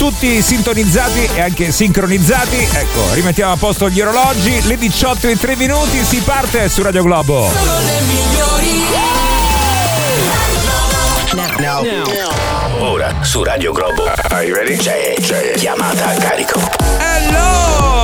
tutti sintonizzati e anche sincronizzati. Ecco, rimettiamo a posto gli orologi. Le 18:03 si parte su Radio Globo. Sono le migliori. Now. Ora su Radio Globo. Are you ready? C'è chiamata a carico. Hello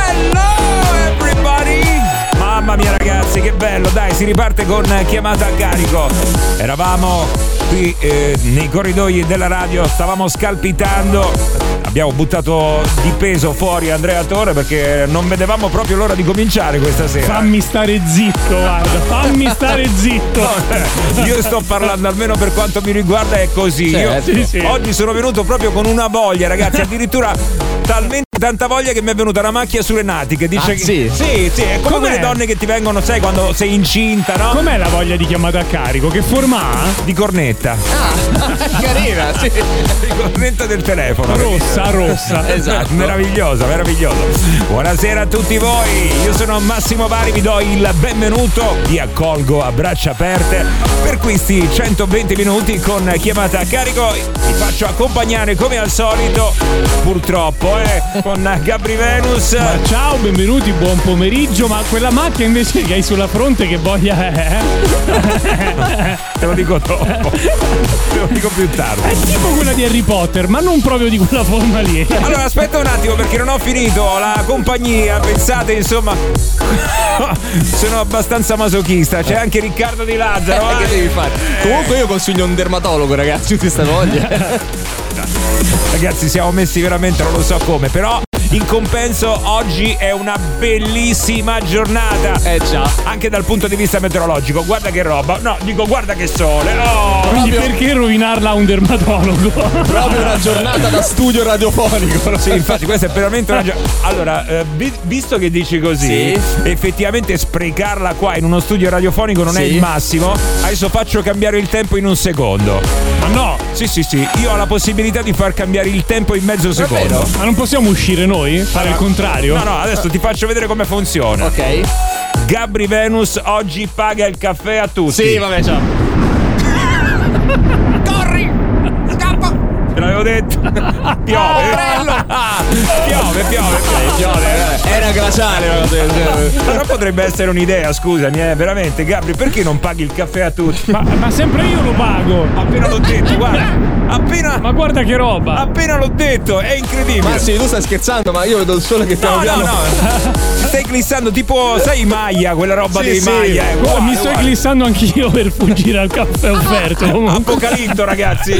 everybody. Mamma mia ragazzi, che bello, dai, si riparte con chiamata a carico. Eravamo qui nei corridoi della radio, stavamo scalpitando. Abbiamo buttato di peso fuori Andrea Torre perché non vedevamo proprio l'ora di cominciare questa sera. Fammi stare zitto, guarda, fammi stare zitto. No, io sto parlando, almeno per quanto mi riguarda è così. Sì. Oggi sono venuto proprio con una voglia, ragazzi, addirittura talmente tanta voglia che mi è venuta una macchia sulle nati che dice sì, è come quelle donne che ti vengono, sai, quando sei incinta, no? Com'è la voglia di chiamata a carico? Che forma ha? Di cornetta. Carina, sì. Di cornetta del telefono. Rossa. Esatto. Meraviglioso. Buonasera a tutti voi. Io sono Massimo Bari, vi do il benvenuto, vi accolgo a braccia aperte per questi 120 minuti con chiamata a carico. Vi faccio accompagnare come al solito, purtroppo, con Gabri Venus. Ma ciao, benvenuti, buon pomeriggio. Ma quella macchia invece che hai sulla fronte, che voglia è? Te lo dico dopo. Te lo dico più tardi. È tipo quella di Harry Potter, ma non proprio di quella forma lì. Allora aspetta un attimo perché non ho finito la compagnia. Pensate, insomma, sono abbastanza masochista. C'è anche Riccardo Di Lazzaro. Che devi fare? Comunque io consiglio un dermatologo, ragazzi, tutti questa voglia. Ragazzi, siamo messi veramente, non lo so come, però in compenso oggi è una bellissima giornata. Già. Anche dal punto di vista meteorologico. Guarda che roba. No, dico guarda che sole. Oh, Quindi perché rovinarla a un dermatologo? Proprio una giornata da studio radiofonico. sì, infatti questa è veramente una allora, visto che dici così, effettivamente sprecarla qua in uno studio radiofonico non è il massimo. Adesso faccio cambiare il tempo in un secondo. Ma no! Sì, io ho la possibilità di far cambiare il tempo in mezzo secondo. Ma non possiamo uscire noi? Fare il contrario? No, adesso ti faccio vedere come funziona. Ok. Gabri Venus oggi paga il caffè a tutti. Sì, vabbè, ciao. Corri! Scappa! Te l'avevo detto. Piove. Era glaciale una cosa del genere. Però potrebbe essere un'idea, scusami, veramente. Gabri, perché non paghi il caffè a tutti? Ma sempre io lo pago. Appena l'ho detto, guarda. Ma guarda che roba. Appena l'ho detto, è incredibile. Ma sì, tu stai scherzando, ma io vedo il sole che piano piano. No. Ti stai glissando tipo, sai, Maya, quella roba dei Maya. Mi sto glissando anch'io per fuggire al caffè offerto. Apocalitto, ragazzi.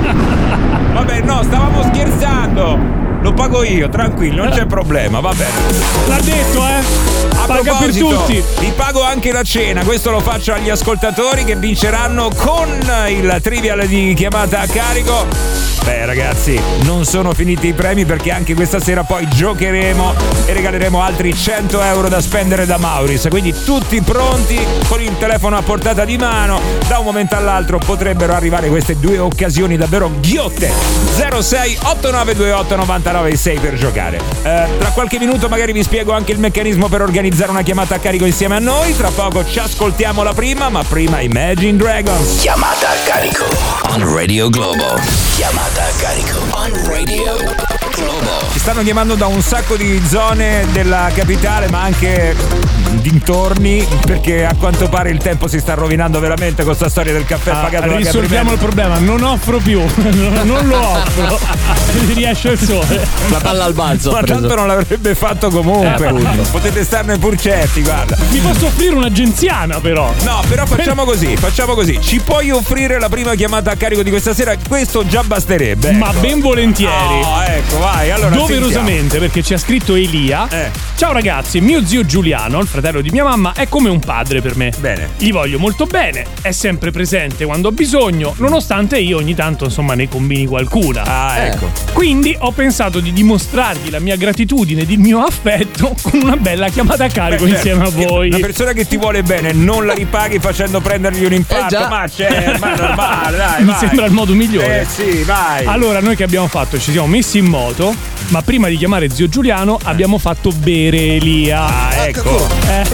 Vabbè, no, stavamo scherzando. Lo pago io, tranquillo, non c'è problema, va bene. L'ha detto, A paga per proposito, tutti. Vi pago anche la cena, questo lo faccio agli ascoltatori che vinceranno con il trivial di chiamata a carico. Beh ragazzi, non sono finiti i premi perché anche questa sera poi giocheremo e regaleremo altri 100 euro da spendere da Mauris. Quindi tutti pronti con il telefono a portata di mano. Da un momento all'altro potrebbero arrivare queste due occasioni davvero ghiotte. 06 8928 996 per giocare. Tra qualche minuto magari vi spiego anche il meccanismo per organizzare una chiamata a carico insieme a noi. Tra poco ci ascoltiamo la prima, ma prima Imagine Dragons. Chiamata a carico on Radio Globo. Chiamata a carico on Radio Globo. Ci stanno chiamando da un sacco di zone della capitale, ma anche dintorni, perché a quanto pare il tempo si sta rovinando veramente con sta storia del caffè pagato da risolviamo il problema, non offro più. Non lo offro. Se riesce il sole. La palla al balzo. Ma tanto non l'avrebbe fatto comunque. Potete starne pur certi, guarda. Mi posso offrire un'agenziana, però. No, però facciamo così. Ci puoi offrire la prima chiamata a carico di questa sera? Questo già basterebbe. Ma ben volentieri. Oh, ecco, vai. Allora, doverosamente, perché ci ha scritto Elia. Ciao ragazzi, mio zio Giuliano, il fratello di mia mamma, è come un padre per me. Bene. Gli voglio molto bene, è sempre presente quando ho bisogno, nonostante io ogni tanto, insomma, ne combini qualcuna. Ecco. Quindi ho pensato di dimostrargli la mia gratitudine ed il mio affetto con una bella chiamata a carico insieme a voi. Una persona che ti vuole bene non la ripaghi facendo prendergli un infarto. Ma è normale, dai. Mi sembra il modo migliore. Sì, vai. Allora, noi che abbiamo fatto? Ci siamo messi in moto, ma prima di chiamare zio Giuliano abbiamo fatto bere Elia. Ecco.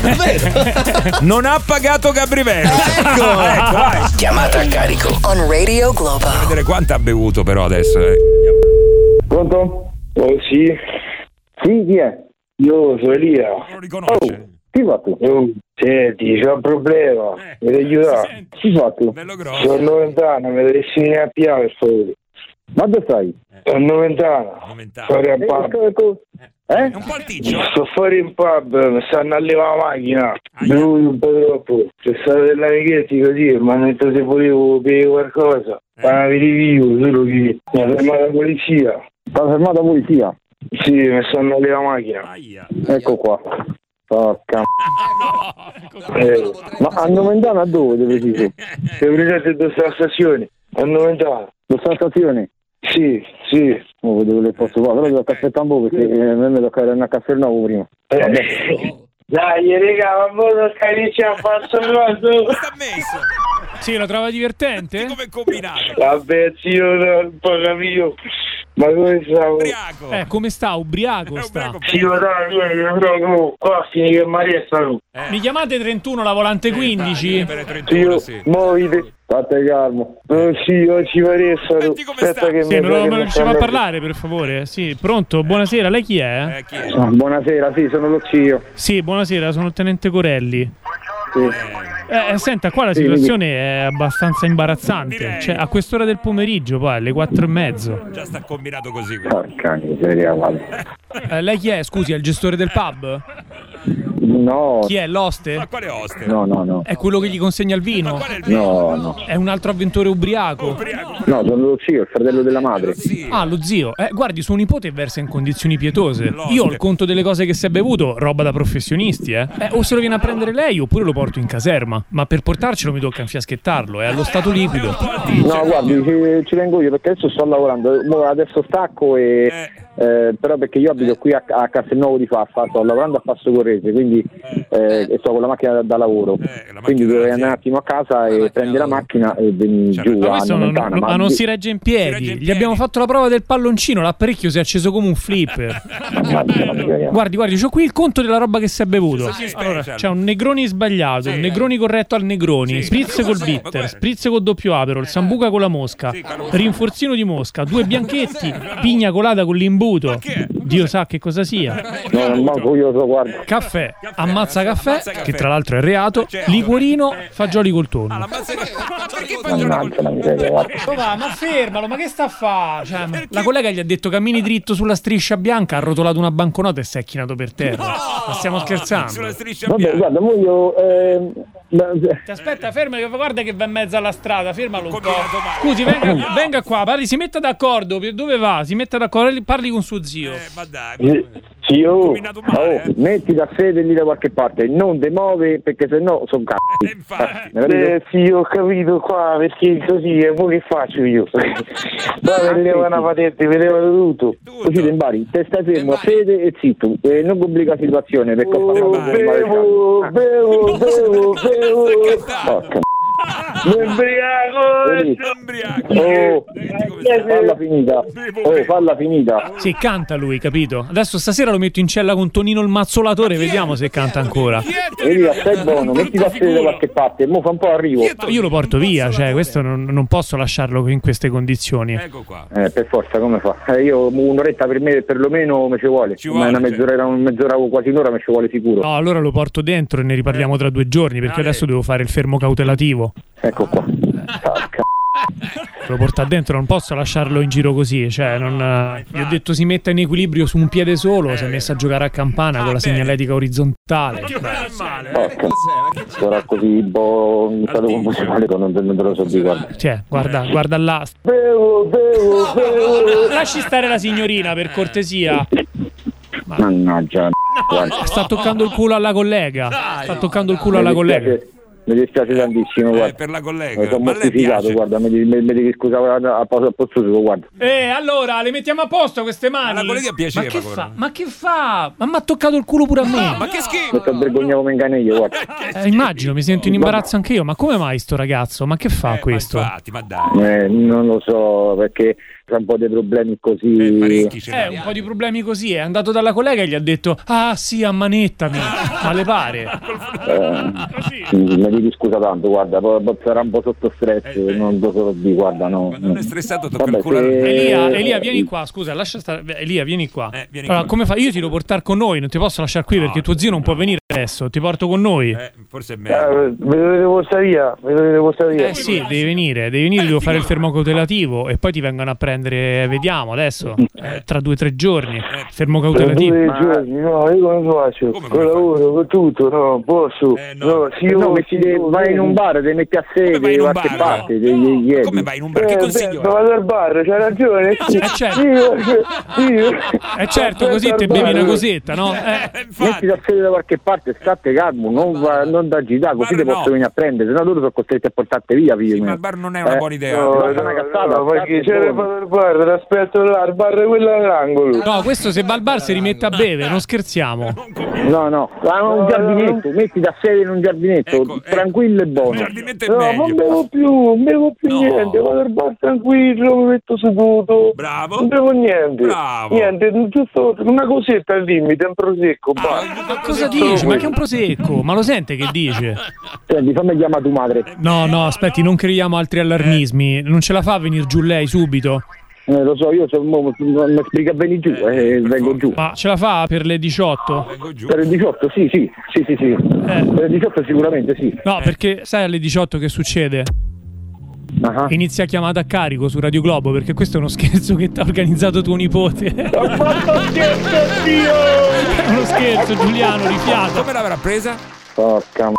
Non ha pagato Gabri Venus. Ecco, vai. Chiamata a carico on Radio Globo. A vedere quanto ha bevuto però adesso. Pronto? Oh sì, Sì, chi è? io sono Elia. Non lo riconosce. Chi fa tu? Senti, c'è un problema, mi devi aiutare. Senti, Chi fa tu? bello grosso. Sono 90 anni, mi devi venire a piare per favore. Ma dove stai? Sono 90 anni, Aumentare. fuori al pub. È un po' alticcio. Sto fuori in pub, mi stanno a levare la macchina. Bevuto un po' troppo. C'è stato degli amichetti così, mi hanno detto se volevo bere qualcosa. Ma vi vivo, solo che mi ha fermato la polizia. Sta fermata la polizia? Sì, mi stanno a levare la macchina. Aia. Ecco qua. Porca. Eh, Ma a Novendana dove preciso? sei presente dove sta la stazione? A 90 anni. Dove sta la stazione? Sì, sì. Oh, vedo che posso fare, però devo aspettare un po' perché a me mi tocca andare a Castelnuovo prima. Dai, raga, ma voi scarici a farso cosa? Sta messo. Sì, lo trova divertente? Come è combinato? Vabbè, zio, un po' capito. Ma come stavo? Ubriaco. Come sta? Ubriaco È sta. ubriaco. Zio, dai, proprio qua fini che Maria sta tu. Mi chiamate 31 la volante 15? Per le 31, Zio, sì. muoviti. State calmo. Oh sì, oggi Maria sta tu. Senti come Aspetta sta. che Sì, me lo diceva a stanno- parlare per favore. Sì, pronto, buonasera, lei chi è? Chi è? Buonasera, sì, sono lo zio. Sì, buonasera, sono il tenente Corelli. Sì. Senta, qua la situazione è abbastanza imbarazzante. Direi. Cioè, a quest'ora del pomeriggio, poi alle 4:30. Già sta combinato così. Porca miseria, guarda. Lei chi è? Scusi, è il gestore del pub? No, Chi è? L'oste? Ma quale oste? no. È quello che gli consegna il Ma vino? qual è il vino? No. È un altro avventore ubriaco? Ubriaco. No, sono lo zio, il fratello della madre. Sì. Ah, lo zio. Guardi, suo nipote versa in condizioni pietose. L'oste. Io ho il conto delle cose che si è bevuto, roba da professionisti, o se lo viene a prendere lei oppure lo porto in caserma. Ma per portarcelo mi tocca infiaschettarlo, è allo stato liquido. No, guardi, ci vengo io perché adesso sto lavorando. Adesso stacco e però perché io abito qui a Castelnuovo di Faffa, sto lavorando a Passo Correse, quindi e sto con la macchina da lavoro. la Quindi macchina dovrei da- andare un attimo a casa e prendere la macchina e venire Certo. giù Ma a questo Noventana. ma non si regge in piedi. Si regge in Gli piedi. abbiamo fatto la prova del palloncino, l'apparecchio si è acceso come un flipper. Guardi, c'ho qui il conto della roba che si è bevuto. Sì, Allora, special. c'è un Negroni sbagliato, un Negroni corretto al Negroni, spritz col bitter, spritz col doppio aperol, sambuca con la mosca, rinforzino di mosca, 2 bianchetti, pigna colata con l'imbuto. Dio sa che cosa sia. No, non manco io lo so, guarda. Caffè, ammazza caffè, che tra l'altro è reato, Certo. liquorino, fagioli col tonno. Ma perché fa giornata Mannaggia la miseria, guarda. Ma fermalo, ma che sta a fare? Cioè, la collega gli ha detto cammini dritto sulla striscia bianca, ha rotolato una banconota e si è chinato per terra. Ma stiamo scherzando? sulla striscia Vabbè, bianca? guarda, mo io Ti aspetta, ferma, che guarda che va in mezzo alla strada, fermalo un po'. Combinato male. Scusi, venga qua, parli, si metta d'accordo. Dove va? Si metta d'accordo, parli con suo zio. Ma dai. zio, Combinato male, metti da sede lì da qualche parte, non te muovi perché sennò sono cazzi. Infatti. Sì, ho capito qua, perché così, e poi che faccio io? Dove vedevo una patente, vedevo tutto. Così te impari, te stai fermo a sede e zitto, non complica la situazione perché ho parlato Bevo. Porca Mi ubriaco. Oh, falla finita. Sì, canta lui, capito? Adesso stasera lo metto in cella con Tonino il mazzolatore, vediamo se canta ancora. Vedi, stai buono, metti da sede da qualche parte, mo fa un po' arrivo. Io lo porto via, cioè questo non posso lasciarlo in queste condizioni. Ecco qua. Per forza, come fa? Io un'oretta per me perlomeno mi ci vuole. vuole, Una mezz'ora o quasi un'ora mi ci vuole sicuro. No, allora lo porto dentro e ne riparliamo tra 2 giorni, perché adesso devo fare il fermo cautelativo. Ecco qua. Lo porta dentro, non posso lasciarlo in giro così, cioè gli ho detto si metta in equilibrio su un piede solo, si è messo a giocare a campana con la segnaletica orizzontale. Porca. Sarà così in stato confusionale che non te lo so di guarda. Cioè, guarda là. Bevo. Lasci stare la signorina, per cortesia. Mannaggia. Guarda. Sta toccando il culo alla collega. Sta toccando il culo alla collega. Mi dispiace tantissimo, guarda. Per la collega. Mi sono Ma lei mortificato, piace? guarda, mi devi scusare a posto suo, guarda. Allora, le mettiamo a posto queste mani. Alla collega piaceva, Ma che però. fa? Ma che fa? Ma mi ha toccato il culo pure a me. Ma che schifo! Mi vergognavo come un caneglio, guarda. Immagino, mi sento in imbarazzo anche io. Ma come mai sto ragazzo? Ma che fa questo? Ma infatti, ma dai. Non lo so, perché c'è un po' dei problemi così. Parecchi ce ne Un po' di problemi così. È andato dalla collega e gli ha detto: ah sì, ammanettami. Ma le pare? Mi devi scusa tanto, guarda, sarà un po' sotto stress, non lo so di, guarda, no. Quando non è stressato tocca Vabbè, il culo. Elia, vieni qua, scusa, lascia stare. Elia, vieni qua. Vieni Allora, qua. come fai? Io ti devo portare con noi, non ti posso lasciare qui perché tuo zio non può venire adesso. Ti porto con noi. Forse è meglio. Mi dovete portare via, Sì, devi venire, devo fare il fermo cautelativo e poi ti vengono a prendere, vediamo adesso, tra 2 o 3 giorni. Fermo cautelativo. No, io come faccio? Come Con lavoro, con tutto, no, posso. no. Vai in un bar, ti metti a Come vai sede in da un qualche bar, parte, no? gli chiedi. Come vai in un bar? Che consiglio? Vado al bar, c'hai ragione. certo. Io. Certo, così te bevi una cosetta, no? Metti a sede da qualche parte, state calmo, non da agitare, così Bar ti no. posso venire a prendere, sennò loro sono costretti a portarti via, figlio Sì, mio. ma il bar non è una buona idea. Ma che c'era il bar, ti aspetto là, il bar è quello all'angolo. No, questo se va al bar si rimette a bere, non scherziamo. No, un giardinetto, metti da sede in un giardinetto, Ecco, tranquillo e Il buono. giardinetto è No, non meglio. bevo più No. niente, vado al bar tranquillo, mi metto seduto. Bravo. Non bevo niente. Bravo. Niente, giusto una cosetta al limite, un prosecco, basta. Ma cosa dici? Ma che è un prosecco? Ma lo sente che dice? Senti, fammi chiamare tua madre. No, aspetti, non creiamo altri allarmismi. Non ce la fa a venire giù lei subito? Lo so, io mi spiega bene giù, vengo giù. Ma ce la fa per le 18? Vengo giù. Per il 18, sì. Per il 18 sicuramente sì. No, perché sai alle 18 che succede? Ah. Inizia chiamata a carico su Radio Globo, perché questo è uno scherzo che ti ha organizzato tuo nipote. Ho fatto scherzo, Dio! È uno scherzo, Giuliano, rifiato. Come l'avrà presa? Porca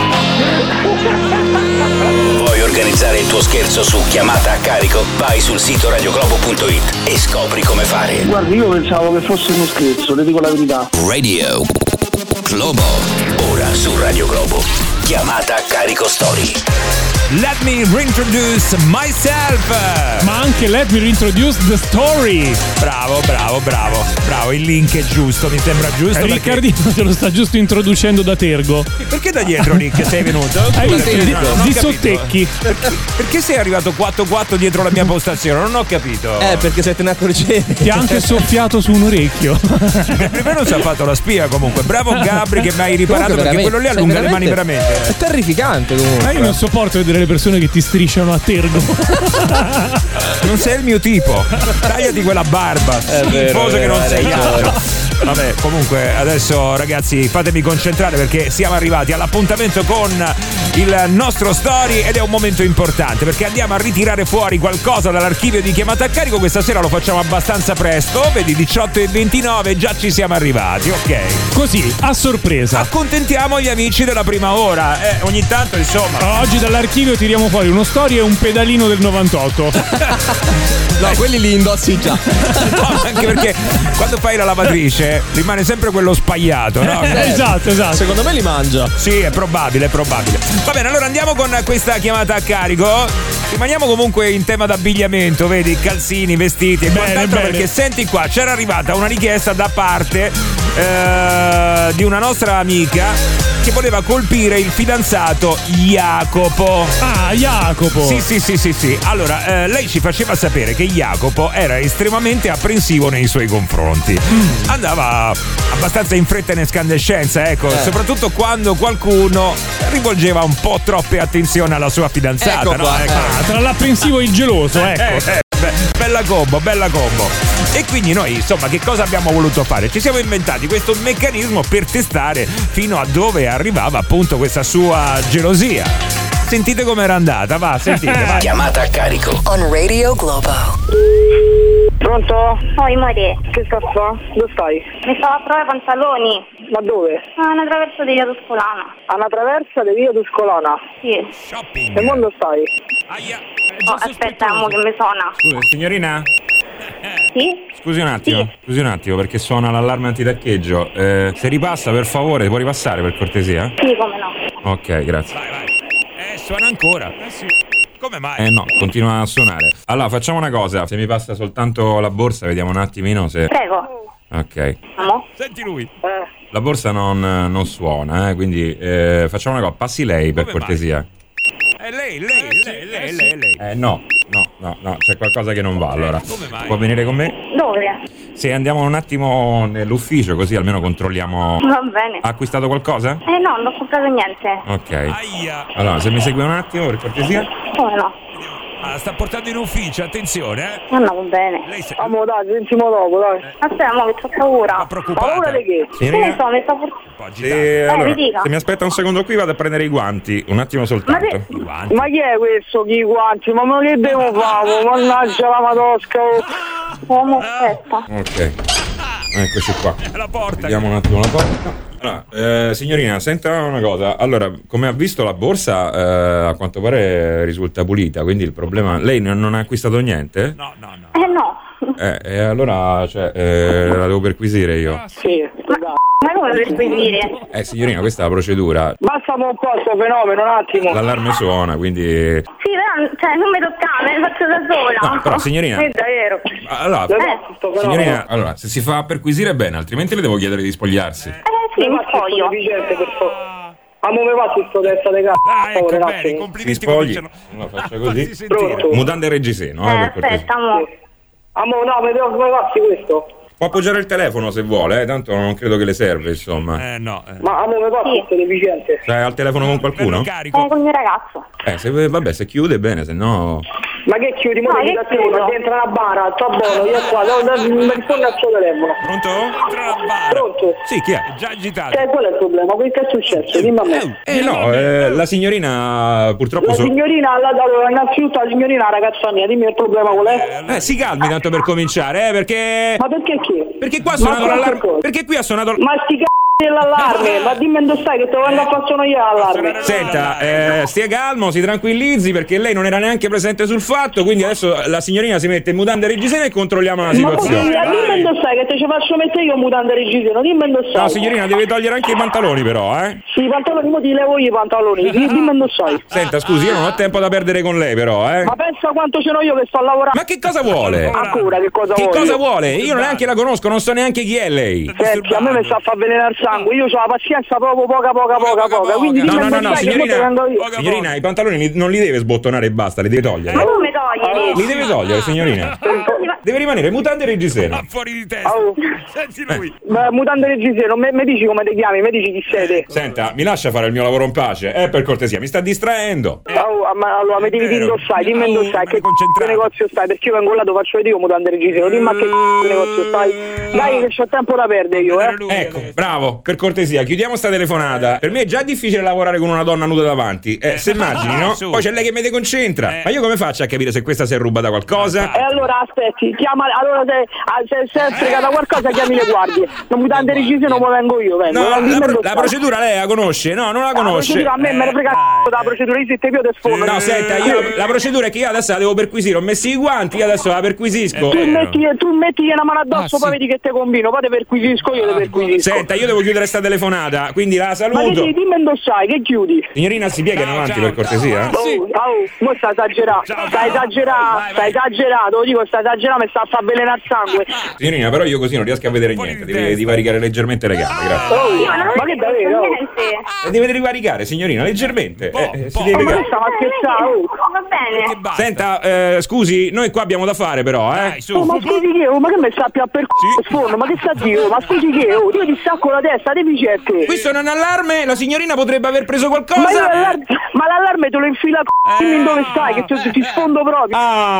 Vuoi organizzare il tuo scherzo su chiamata a carico? Vai sul sito radioglobo.it e scopri come fare. Guardi, io pensavo che fosse uno scherzo, le dico la verità. Radio Globo. Ora su Radio Globo. Chiamata a carico story. Let me reintroduce myself. Ma anche let me reintroduce the story. Bravo, il link è giusto, mi sembra giusto. Riccardino te lo sta giusto introducendo da Tergo. Perché da dietro, Rick, sei venuto? Hai visto? Perché- Di non ho capito. sottecchi. Perché sei arrivato 4-4 dietro la mia postazione? Non ho capito. Perché se te ne accorgevi. Ti ha anche soffiato su un orecchio. Prima si ha fatto la spia comunque. Bravo Gabri che mi hai riparato, Comunque, perché quello lì allunga le mani È veramente. terrificante Ma comunque. io non sopporto vedere le persone che ti strisciano a Tergo. Non sei il mio tipo. Tagliati quella barba. Schifoso che non hai sei ragione. altro. Vabbè, comunque adesso ragazzi fatemi concentrare perché siamo arrivati all'appuntamento con il nostro story ed è un momento importante perché andiamo a ritirare fuori qualcosa dall'archivio di chiamata a carico. Questa sera lo facciamo abbastanza presto, vedi 18:29, già ci siamo arrivati, ok? Così, a sorpresa. Accontentiamo gli amici della prima ora, ogni tanto insomma. Oggi dall'archivio tiriamo fuori uno story e un pedalino del 98. No, quelli li indossi già. No, anche perché quando fai la lavatrice rimane sempre quello spagliato, no? Esatto. Secondo me li mangia. Sì, è probabile. Va bene, allora andiamo con questa chiamata a carico. Rimaniamo comunque in tema d'abbigliamento, vedi, calzini, vestiti e quant'altro, bene. perché senti qua, c'era arrivata una richiesta da parte di una nostra amica che voleva colpire il fidanzato Jacopo. Ah, Jacopo. Sì. Allora, lei ci faceva sapere che Jacopo era estremamente apprensivo nei suoi confronti. Andava abbastanza in fretta e in escandescenza, ecco, soprattutto quando qualcuno rivolgeva un po' troppe attenzioni alla sua fidanzata, Ecco no? qua. Ah, tra l'apprensivo e il geloso, ecco. Bella combo. E quindi noi, insomma, che cosa abbiamo voluto fare? Ci siamo inventati questo meccanismo per testare fino a dove arrivava appunto questa sua gelosia. Sentite com'era andata, va, sentite, vai. Chiamata a carico. On Radio Globo. Pronto? Poi amore, Che sta a fa? Dove stai? mi stavo a provare i pantaloni. Ma dove? Ah, una traversa di via Tuscolana. Alla traversa di via Tuscolana. Sì. Shopping. Che mondo stai? Aia. Oh, aspetta, amo che mi suona. Scusa, signorina? Sì? Scusi un attimo, perché suona l'allarme antitaccheggio. Se ripassa, per favore, può ripassare per cortesia? Sì, come no. Ok, grazie. Vai. Suona ancora. Sì. Come mai? No, continua a suonare. Allora, facciamo una cosa. Se mi passa soltanto la borsa, vediamo un attimino se... Prego. Ok. Amo? Senti lui. La borsa non suona, quindi facciamo una cosa. Passi lei, per cortesia. Lei. No. No, c'è qualcosa che non va allora. Come mai? Può venire con me? Dove? Se andiamo un attimo nell'ufficio così almeno controlliamo. Va bene. Ha acquistato qualcosa? No, non ho comprato niente. Ok. Allora, se mi segue un attimo, per cortesia. Come no? Sta portando in ufficio, attenzione, No, va bene. Amo, dai, sentiamo dopo, dai. Aspetta, mo che ho paura. Paura di che? Che ne so, mi sta allora, mi dica. se mi aspetta un secondo qui vado a prendere i guanti, un attimo soltanto. Ma chi è questo, chi guanti? Ma che devo fare? Mannaggia la madosca. Aspetta. Ok. Eccoci qua. La porta. Vediamo un attimo la porta. Allora, signorina, senta una cosa. Allora, come ha visto la borsa, a quanto pare risulta pulita, quindi il problema. Lei non ha acquistato niente? No. E allora, la devo perquisire io. Sì, Ma come per perquisire? Signorina, questa è la procedura. basta un po' sto fenomeno, un attimo. L'allarme suona, quindi. Sì, però, cioè, non mi toccare, lo faccio da sola. No, però, signorina. È davvero. Allora, signorina, allora, se si fa perquisire bene, altrimenti le devo chiedere di spogliarsi. Sì, mi spoglio. Amo me va sto testa di cazzo. Ecco, bene, si spogli. La faccia così. Pronto? Mutande e reggiseno, per cortesia. Aspetta, mo. Amo, no, mi devo farsi questo. Può appoggiare il telefono se vuole, tanto non credo che le serve, insomma. No. Ma amo me va questo deficiente. Cioè, al telefono con qualcuno? Con il mio ragazzo. Se chiude bene, se no. Ma che chiudi? Ma che dentro la bara, sto buono, io qua, mi rispondo al suo telefono. Pronto? Pronto? Sì, chi è? Già agitato. Qual è il problema? Che è successo? Dimmi a me. La signorina purtroppo. La signorina, allora, innanzitutto la signorina, ragazza mia, dimmi il problema qual è? Si calmi tanto per cominciare, perché. Ma perché chi? Perché qua ha suonato l'allarme. Perché qui ha suonato. Ma sti dell'allarme, ma dimmi dove stai che te lo vengo a fare sono io l'allarme. Senta, stia calmo, si tranquillizzi perché lei non era neanche presente sul fatto, quindi adesso la signorina si mette in mutande e reggiseno e controlliamo la situazione. Ma dimmi dove stai che te ci faccio mettere io mutande e reggiseno, dimmi dove stai. No, signorina, deve togliere anche i pantaloni però, Sì, i pantaloni, mo ti levo io i pantaloni, dimmi dove stai. Senta, scusi, io non ho tempo da perdere con lei però, Ma pensa quanto ce n'ho io che sto a lavorare. Ma che cosa vuole? Ancora, che cosa vuole? Che cosa vuole? Io neanche la conosco, non so neanche chi è lei. Senti, a me mi sta a far avvelenare il sangue, io ho la pazienza proprio poca, quindi no, signorina, i pantaloni non li deve sbottonare e basta, li deve togliere. Ma come togliere? Li deve togliere, signorina. Deve rimanere mutande e reggiseno. Fuori di testa. Senti lui. Mutande e reggiseno, mi dici come ti chiami, mi dici chi sei te. Senta, mi lascia fare il mio lavoro in pace, per cortesia, mi sta distraendo. Allora mi devi dire dove stai, dimmi dove stai, che negozio stai, perché io vengo là, dove faccio vedere io mutande e reggiseno, dimmi a che negozio stai. Dai che c'ho tempo da perdere io, Ecco, bravo, per cortesia, chiudiamo sta telefonata. Per me è già difficile lavorare con una donna nuda davanti. Se immagini, no? Poi c'è lei che mi deconcentra. Ma io come faccio a capire se questa si è rubata qualcosa? E allora aspetti, chiama, allora se è fregata qualcosa chiami le guardie. Non mi date reggiseno, poi vengo io, vengo. No, la procedura lei la conosce? No, non la conosce. A me me ne frega la procedura, io se te più sfondo. No, senta, la procedura è che io adesso la devo perquisire, ho messo i guanti, io adesso la perquisisco. Tu metti una mano addosso, poi vedi che te combino, poi te perquisisco io, te perquisisco. Senta, io devo chiudere sta telefonata, quindi la saluto. Ma che dimmi dove sai, che chiudi? Signorina, si piega in avanti per cortesia. Mo sta esagerando, sta esagerato, dico sta esagerando, mi sta a far avvelenare il sangue. Signorina, però io così non riesco a vedere niente, deve divaricare leggermente le gambe, grazie. Ma che davvero? Deve divaricare, signorina, leggermente. Si deve ma stava scherzando. Va bene. Senta, scusi, noi qua abbiamo da fare però, ma scusi che ma che mi sta più a sfondo, ma che sta Dio? Ma scusi che io ti stacco la testa, deficiente. Questo è un allarme, la signorina potrebbe aver preso qualcosa. Ma l'allarme te lo infila dimmi dove stai, che ti sfondo proprio.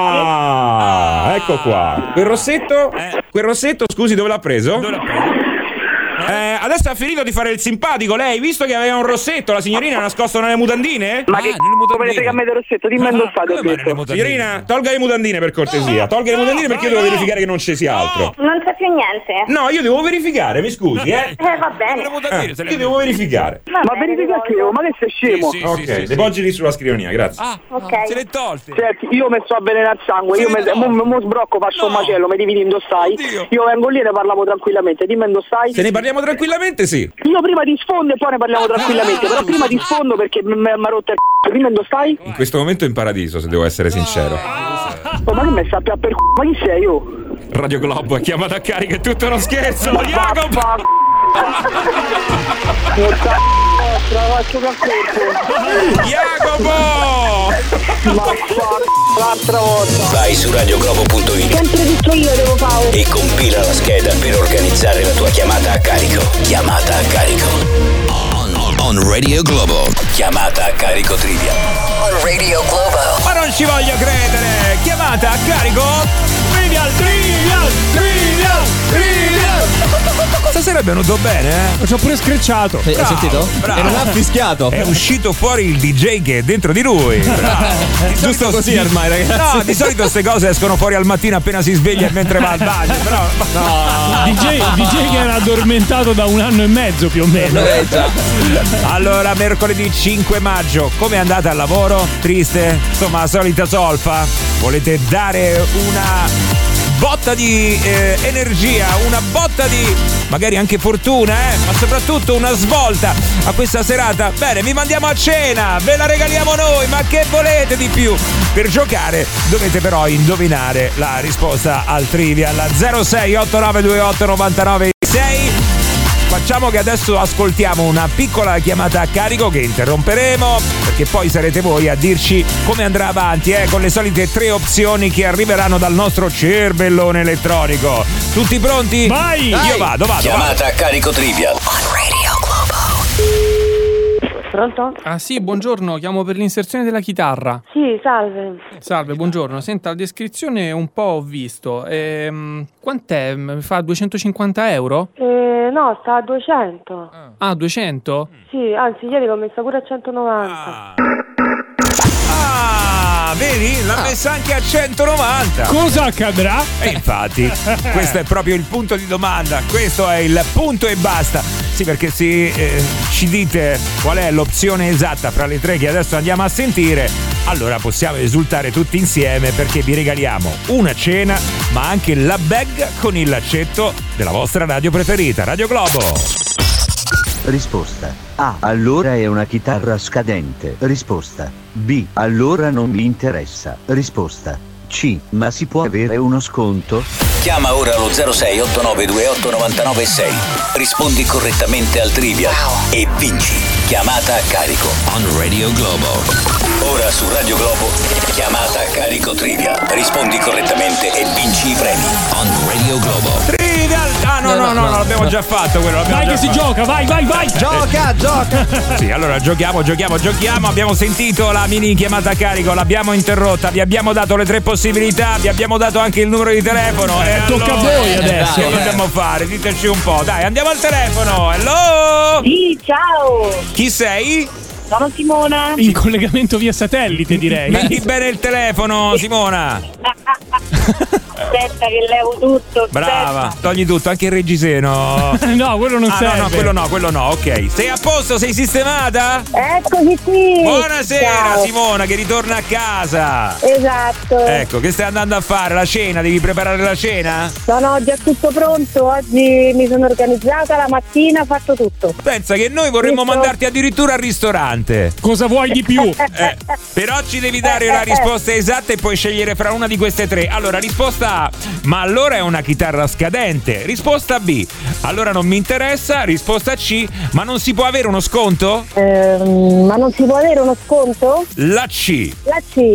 Ecco qua. Quel rossetto, scusi, dove l'ha preso? Adesso ha finito di fare il simpatico. Lei, visto che aveva un rossetto, la signorina ha nascosto nelle mutandine? Ma che come ne frega a me del rossetto? Dimmi dove state. Signorina, tolga le mutandine per cortesia. Tolga le mutandine perché io devo verificare che non ci sia altro. Non c'è più niente. No, io devo verificare, mi scusi, va bene. Io devo verificare. Ma verifica che io, ma che sei scemo? Ok, depoggi sulla scrivania, grazie. Ok. Se le tolte. Senti, io mi sto a avvelenare il sangue, io mo sbrocco, faccio un macello, mi devi dire dove stai. Io vengo lì e ne parliamo tranquillamente, dimmi dove stai. Se ne parliamo tranquillamente, sì. Io prima ti sfondo e poi ne parliamo tranquillamente, però prima ti sfondo perché mi ha rotto il c***o, dimmi dove stai. In questo momento in paradiso, se devo essere sincero. Ma che mi sta più a per c***o, ma chi sei io? Radio Globo è chiamata a carica, è tutto uno scherzo. Jacopo! l'altra, la faccio per colpo. Jacopo! Ma l'altra volta. Vai su radioglobo.it Sempre tutto io devo fare. e compila la scheda per organizzare la tua chiamata a carico. Chiamata a carico. On Radio Globo. Chiamata a carico trivia. On Radio Globo. Ma non ci voglio credere! Chiamata a carico! Trivial! Stasera è venuto bene, eh? Ci ho pure screcciato. Hai sentito? Bravo. E non ha fischiato. È uscito fuori il DJ che è dentro di lui. Bravo. Giusto così ormai, ragazzi. No, di solito queste cose escono fuori al mattino appena si sveglia e mentre va al bagno. Però DJ che era addormentato da 1 anno e mezzo più o meno. allora, mercoledì 5 maggio, come è andata al lavoro? Triste? Insomma, la solita solfa? Volete dare una botta di energia, una botta di magari anche fortuna, ma soprattutto una svolta a questa serata? Bene, vi mandiamo a cena, ve la regaliamo noi, ma che volete di più? Per giocare dovete però indovinare la risposta al trivia alla 0689289996. Facciamo che adesso ascoltiamo una piccola chiamata a carico che interromperemo, perché poi sarete voi a dirci come andrà avanti, con le solite 3 opzioni che arriveranno dal nostro cervellone elettronico. Tutti pronti? Vai! Io vado. Chiamata a carico trivia. On Radio Globo. Pronto? Ah sì, buongiorno, chiamo per l'inserzione della chitarra. Sì, salve. Salve, buongiorno. Senta, la descrizione un po' ho visto. Quant'è? Mi fa 250 euro? No, sta a 200. Ah, 200? Sì, anzi, ieri l'ho messa pure a 190. Ah, vedi? L'ha messa anche a 190. Cosa accadrà? E infatti, questo è proprio il punto di domanda. Questo è il punto e basta. Sì, perché se ci dite qual è l'opzione esatta fra le 3 che adesso andiamo a sentire, allora possiamo esultare tutti insieme, perché vi regaliamo una cena, ma anche la bag con il laccetto della vostra radio preferita, Radio Globo. Risposta A. Allora è una chitarra scadente. Risposta B. Allora non mi interessa. Risposta C. Ma si può avere uno sconto? Chiama ora allo 0689289996. Rispondi correttamente al trivia e vinci. Chiamata a carico. On Radio Globo. Ora su Radio Globo. Chiamata a carico trivia. Rispondi correttamente e vinci i premi. On Radio Globo. Trivial! Ah, no, l'abbiamo già fatto quello. Vai che si gioca, vai! Gioca! Sì, allora giochiamo. Abbiamo sentito la mini chiamata a carico, l'abbiamo interrotta, vi abbiamo dato le 3 possibilità, vi abbiamo dato anche il numero di telefono. Tocca a voi adesso. Che dobbiamo fare? Diteci un po'. Dai, andiamo al telefono. Hello! Sì, ciao. Chi sei? Sono Simona. In collegamento via satellite, direi. Metti bene il telefono, Simona. Aspetta che levo tutto. Brava, togli tutto, anche il reggiseno. No, quello non serve. No, quello no, ok. Sei a posto? Sei sistemata? Eccoci qui. Buonasera, Ciao. Simona, che ritorna a casa. Esatto. Ecco, che stai andando a fare? La cena? Devi preparare la cena? Sono già tutto pronto. Oggi mi sono organizzata la mattina, ho fatto tutto. Pensa che noi vorremmo Visto? mandarti addirittura al ristorante. Cosa vuoi di più? Però ci devi dare la risposta esatta e puoi scegliere fra una di queste 3. Allora, risposta A, ma allora è una chitarra scadente. Risposta B, allora non mi interessa. Risposta C, ma non si può avere uno sconto? Ma non si può avere uno sconto? La C. La C.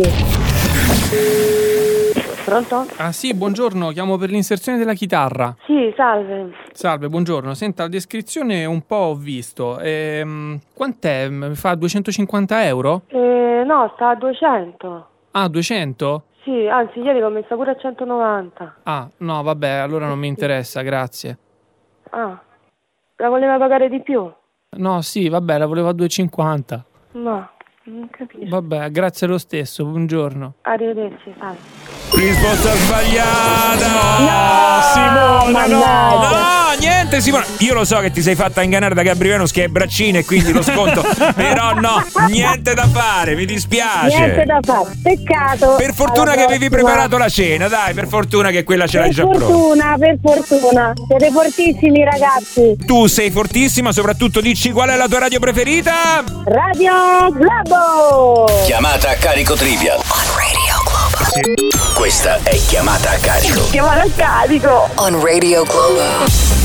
Pronto? Ah sì, buongiorno, chiamo per l'inserzione della chitarra. Sì, salve. Salve, buongiorno. Senta, la descrizione un po' ho visto. Quant'è? Mi fa 250 euro? No, sta a 200. Ah, 200? Sì, anzi, ieri l'ho messa pure a 190. Ah, no, vabbè, allora non mi interessa, grazie. Ah, la voleva pagare di più? No, sì, vabbè, la volevo a 250. No, non capisco. Vabbè, grazie lo stesso, buongiorno. Arrivederci, salve. Risposta sbagliata. Simona, No, niente Simona. Io lo so che ti sei fatta ingannare da Gabriello che è braccino e quindi lo sconto. Però no, niente da fare, mi dispiace. Niente da fare, peccato. Per fortuna che avevi preparato la cena, dai, per fortuna che quella ce l'hai già pronta. Per fortuna. Siete fortissimi, ragazzi. Tu sei fortissima, soprattutto dici qual è la tua radio preferita? Radio Globo. Chiamata a carico trivia. On Radio Globo. Questa è chiamata a carico. Chiamata a carico. On Radio Globo.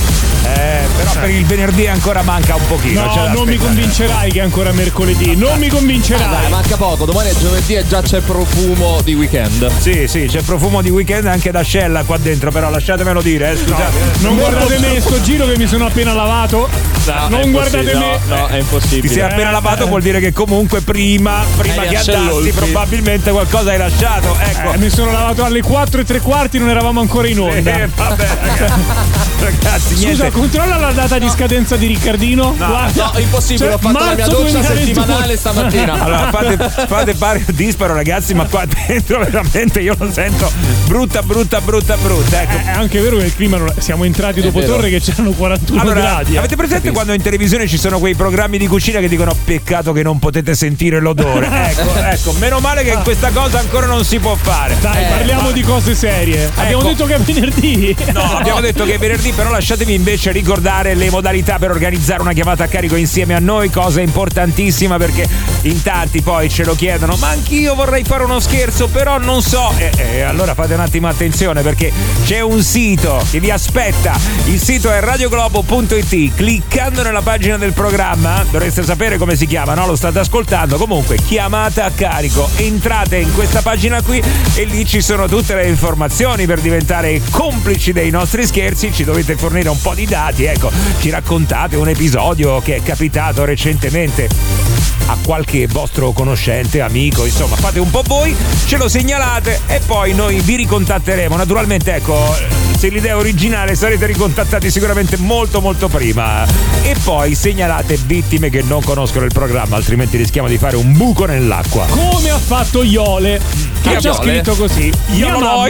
Però per il venerdì ancora manca un pochino. No, non mi convincerai che è ancora mercoledì. Non mi convincerai. Dai, manca poco. Domani è giovedì e già c'è profumo di weekend. Sì, c'è profumo di weekend anche da Scella qua dentro, però lasciatemelo dire, scusate. Non guardate me, sto giro che mi sono appena lavato. Non guardate me. No, è impossibile. Ti sei appena lavato, vuol dire che comunque prima che andassi probabilmente qualcosa hai lasciato. Ecco. Mi sono lavato alle 4:03, non eravamo ancora in onda. Vabbè, ragazzi, scusa, niente. Controlla la data di scadenza di Riccardino. No, impossibile, ho fatto la mia doccia settimanale stamattina. Allora fate pari disparo, ragazzi, ma qua dentro veramente io lo sento brutta. Ecco. È anche vero che il clima siamo entrati dopo Torre che c'erano 41 gradi. Avete presente quando in televisione ci sono quei programmi di cucina che dicono peccato che non potete sentire l'odore? Ecco, meno male che questa cosa ancora non si può fare. Dai, parliamo di cose serie. Abbiamo detto che è venerdì. No, abbiamo detto che è venerdì, però lasciatemi invece ricordare le modalità per organizzare una chiamata a carico insieme a noi, cosa importantissima perché in tanti poi ce lo chiedono, ma anch'io vorrei fare uno scherzo, però non so. Allora fate un attimo attenzione perché c'è un sito che vi aspetta. Il sito è radioglobo.it. Cliccando nella pagina del programma, dovreste sapere come si chiama, no? Lo state ascoltando. Comunque, chiamata a carico. Entrate in questa pagina qui e lì ci sono tutte le informazioni per diventare complici dei nostri scherzi. Ci dovete fornire un po' di dati, ecco, ci raccontate un episodio che è capitato recentemente a qualche vostro conoscente, amico, insomma, fate un po' voi, ce lo segnalate e poi noi vi ricontatteremo. Naturalmente, ecco, se l'idea è originale sarete ricontattati sicuramente molto prima. E poi segnalate vittime che non conoscono il programma, altrimenti rischiamo di fare un buco nell'acqua. Come ha fatto Iole, che ha già scritto così. Io lo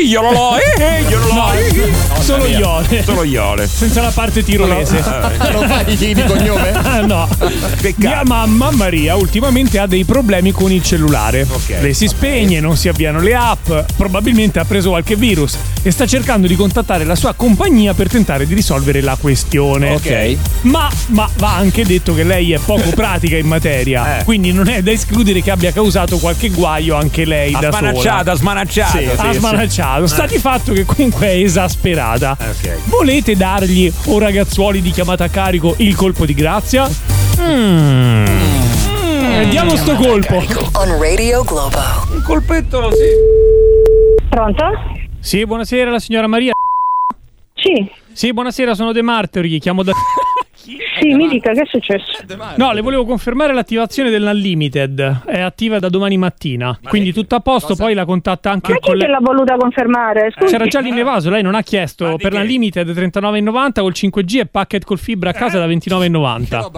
Solo Iole. Senza la parte tirolese. Non fai di cognome? No. Peccato. Mia mamma Maria ultimamente ha dei problemi con il cellulare. Le si spegne, non si avviano le app, probabilmente ha preso qualche virus e sta cercando di contattare la sua compagnia per tentare di risolvere la questione. Ok. Ma va anche detto che lei è poco pratica in materia, quindi non è da escludere che abbia causato qualche guaio anche lei da sola. Ha smanacciato. Sta di fatto che comunque è esasperata. Volete dargli, o ragazzuoli di chiamata a carico, il colpo di grazia? Diamo sto colpo. On Radio Globo. Un colpetto, sì. Pronto? Sì, buonasera, la signora Maria. Sì, buonasera, sono De Marteri, chiamo da... Sì, mi dica, che è successo? No, le volevo confermare l'attivazione dell'Unlimited. È attiva da domani mattina. Quindi tutto a posto, poi la contatta anche il collega. Ma chi l'ha voluta confermare? Scusi. C'era già l'inevaso, lei non ha chiesto per l'Unlimited 39,90 col 5G e packet col fibra a casa da 29,90. No,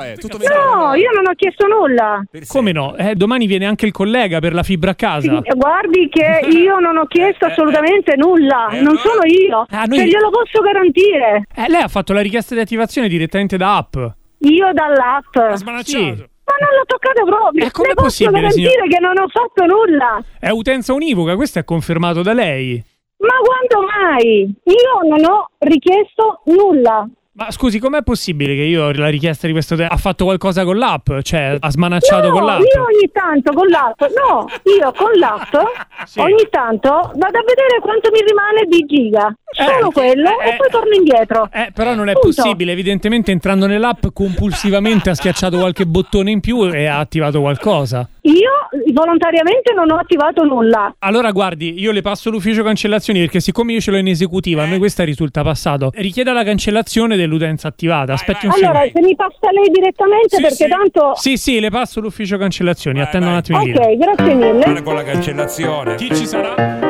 io non ho chiesto nulla. Come no? Domani viene anche il collega per la fibra a casa. Guardi che io non ho chiesto assolutamente nulla. Non sono io. Se glielo posso garantire. Lei ha fatto la richiesta di attivazione direttamente da app. Io dall'app. Sì. Ma non l'ho toccata proprio. Com'è Le posso garantire che non ho fatto nulla. È utenza univoca, questo è confermato da lei. Ma quando mai? Io non ho richiesto nulla. Ma scusi, com'è possibile che io la richiesta di questo ha fatto qualcosa con l'app? Cioè, ha smanacciato con l'app? Io ogni tanto con l'app, io con l'app ogni tanto vado a vedere quanto mi rimane di giga. Solo quello e poi torno indietro. Però non è possibile, evidentemente entrando nell'app compulsivamente ha schiacciato qualche bottone in più e ha attivato qualcosa. Io volontariamente non ho attivato nulla. Allora guardi, io le passo l'ufficio cancellazioni perché siccome io ce l'ho in esecutiva, a noi questa risulta passato. Richieda la cancellazione dell'utenza attivata. Aspetti un secondo. Allora, se mi passa lei direttamente perché tanto... Sì, le passo l'ufficio cancellazioni, attendo un attimo. Ok, grazie mille. Con la cancellazione. Chi ci sarà?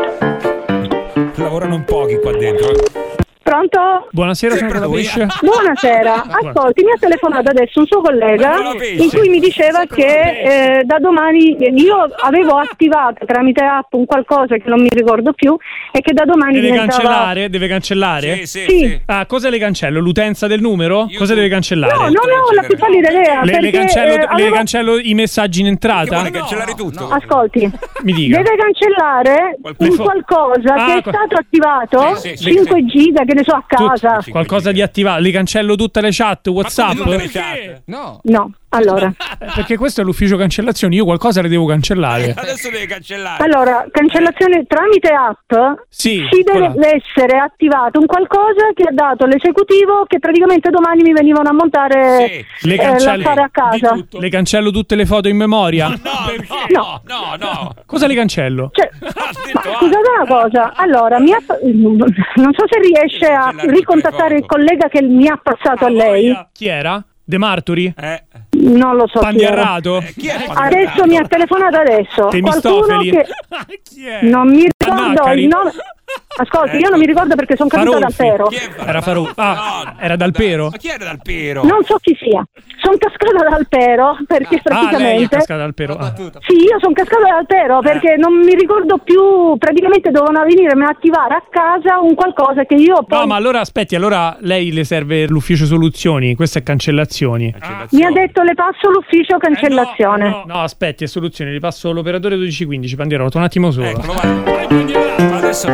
Lavorano un pochi qua dentro. Pronto? Buonasera, sono Pesce. Buonasera, ascolti, mi ha telefonato adesso un suo collega in cui mi diceva che da domani io avevo attivato tramite app un qualcosa che non mi ricordo più e che da domani Deve cancellare? Sì. Ah, cosa le cancello? L'utenza del numero? Cosa deve cancellare? No, non ho la più pallida idea. Le cancello i messaggi in entrata? Vuole cancellare tutto? Ascolti, mi dica. deve cancellare un qualcosa che è stato attivato 5 giga, che ne so, a casa. Qualcosa di attivato. Le cancello tutte le chat, WhatsApp? No. Allora. Perché questo è l'ufficio cancellazioni, io qualcosa le devo cancellare. Adesso devi cancellare. Allora, cancellazione tramite app, sì, ci deve essere attivato un qualcosa che ha dato l'esecutivo che praticamente domani mi venivano a montare l'affare a casa. Le cancello tutte le foto in memoria? No. Cosa le cancello? Cioè, ma scusate una cosa, allora, non so se riesce a ricontattare il collega che mi ha passato a lei. Chi era? De Marturi? Non lo so. Pandiarrato? Chi è Adesso mi ha telefonato adesso. Temistofeli? Qualcuno che non mi ricordo il nome. Ascolti, io non mi ricordo perché sono caduta dal pero. Era Faruffi. Era dal pero? Ma chi era dal pero? Non so chi sia. Sono cascata dal pero perché praticamente. Lei è cascata dal pero. Sì, io sono cascata dal pero perché non mi ricordo più. Praticamente dovevano venirmi a attivare a casa un qualcosa che io poi. No, ma allora aspetti, allora lei le serve l'ufficio soluzioni, questo è cancellazioni. Mi ha detto le passo l'ufficio cancellazione. No, aspetti, è soluzioni, le passo l'operatore 1215, Pandiarotto, un attimo solo. Adesso.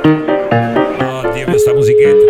Oddio, questa musichetta.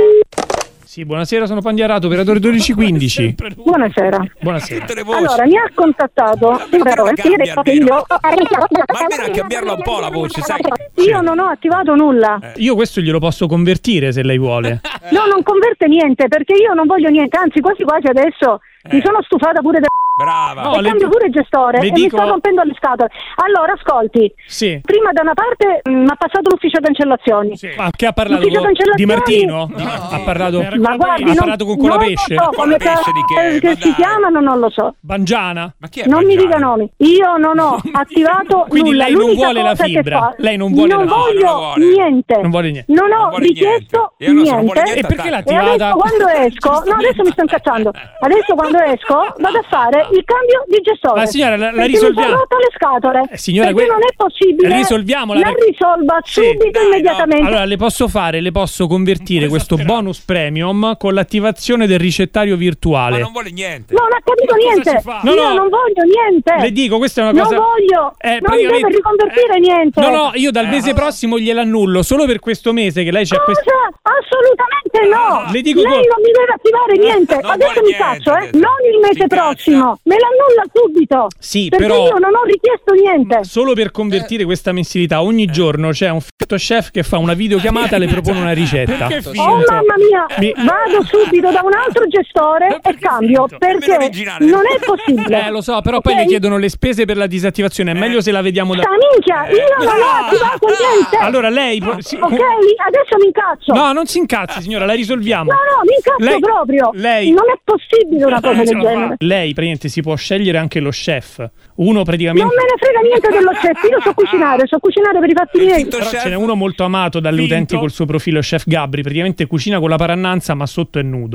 Sì, buonasera, sono Pandiarato, operatore 1215. Buonasera. Buonasera. Allora, mi ha contattato però che io Ma almeno a cambiarla un po' la voce, sai? Io non ho attivato nulla. Io questo glielo posso convertire se lei vuole. No, non converte niente perché io non voglio niente, anzi quasi adesso mi sono stufata pure Brava. e cambio pure il gestore e mi sta rompendo le scatole. Allora, ascolti. Sì. Prima da una parte mi ha passato l'ufficio cancellazioni. Sì. Ma che ha parlato Di Martino? Ha parlato, ma guardi, ha parlato con Colapesce? Non lo so, come che si chiamano non lo so. Bangiana? Ma chi è non Bangiana? mi dica nomi. Io non ho attivato quindi nulla. lei non L'unica vuole la cosa che fibra? fa- Lei non vuole non la voglio vuole. niente. Non vuole niente. Non ho vuole richiesto niente. E allora se non vuole niente. niente, E perché l'ha E adesso attivata? quando esco, no, adesso mi sto incazzando. Adesso quando esco vado a fare il cambio di gestore. Ma signora, la perché risolviamo. mi sono rotte le scatole. Signora, perché non è possibile. risolviamola. La risolva subito, immediatamente. Allora le posso convertire questo bonus premium con l'attivazione del ricettario virtuale. Ma non vuole niente. Non ha capito niente. No, Io no. non voglio niente. Le dico, questa è una cosa. Non voglio. Non deve riconvertire niente. No, io dal mese prossimo gliel'annullo solo per questo mese che lei c'ha questo. Assolutamente no. Le dico lei non mi deve attivare niente. non Adesso vuole mi caccio, niente. non il mese prossimo. Me l'annulla subito. Sì, perché però io non ho richiesto niente. solo per convertire questa mensilità ogni giorno c'è un fitto chef che fa una videochiamata e le propone una ricetta. Oh mamma mia, vado subito da un altro gestore e cambio perché non è possibile. Lo so, però poi le chiedono le spese per la disattivazione. È meglio se la vediamo da. Sta minchia, io non ho attivato niente. Allora lei. Ok, adesso mi incazzo. No, non si incazzi, signora, la risolviamo. No, mi incazzo proprio. Lei. Non è possibile una cosa del genere. Lei praticamente si può scegliere anche lo chef. Uno praticamente. Non me ne frega niente dello chef, io so cucinare per i fatti miei. Però ce n'è uno molto amato dalle utenti col suo profilo, Chef Gabri. Praticamente cucina con la parannanza, ma sotto è nudo.